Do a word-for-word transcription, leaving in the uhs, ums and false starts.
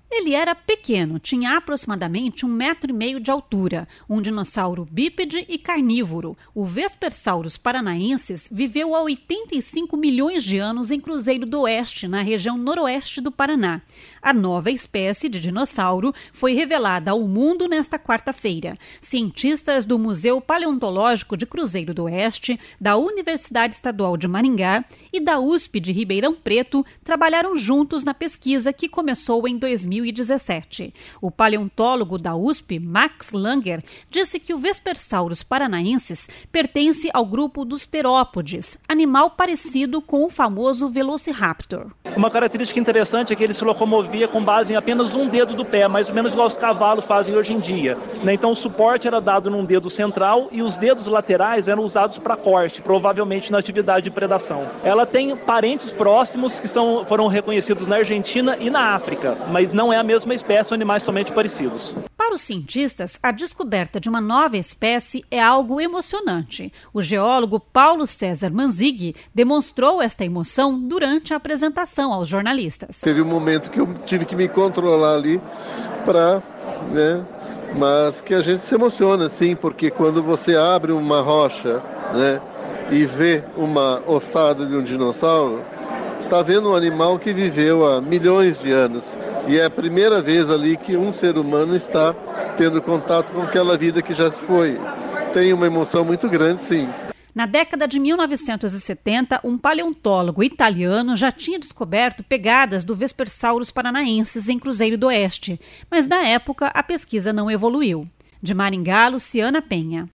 Ele era pequeno, tinha aproximadamente um metro e meio de altura, um dinossauro bípede e carnívoro. O Vespersaurus paranaensis viveu há oitenta e cinco milhões de anos em Cruzeiro do Oeste, na região noroeste do Paraná. A nova espécie de dinossauro foi revelada ao mundo nesta quarta-feira. Cientistas do Museu Paleontológico de Cruzeiro do Oeste, da Universidade Estadual de Maringá e da U S P de Ribeirão Preto trabalharam juntos na pesquisa que começou em dois mil e dezessete. O paleontólogo da U S P, Max Langer, disse que o Vespersaurus paranaensis pertence ao grupo dos terópodes, animal parecido com o famoso Velociraptor. Uma característica interessante é que ele se locomovia com base em apenas um dedo do pé, mais ou menos igual os cavalos fazem hoje em dia. Então o suporte era dado num dedo central e os dedos laterais eram usados para corte, provavelmente na atividade de predação. Ela tem parentes próximos que são, foram reconhecidos na Argentina e na África, mas não é a mesma espécie, são animais somente parecidos. Para os cientistas, a descoberta de uma nova espécie é algo emocionante. O geólogo Paulo César Manzig demonstrou esta emoção durante a apresentação aos jornalistas. Teve um momento que eu tive que me controlar ali para, né, mas que a gente se emociona, sim, porque quando você abre uma rocha, né, e vê uma ossada de um dinossauro, está vendo um animal que viveu há milhões de anos. E é a primeira vez ali que um ser humano está tendo contato com aquela vida que já se foi. Tem uma emoção muito grande, sim. Na década de mil novecentos e setenta, um paleontólogo italiano já tinha descoberto pegadas do Vespersaurus paranaensis em Cruzeiro do Oeste, mas na época a pesquisa não evoluiu. De Maringá, Luciana Penha.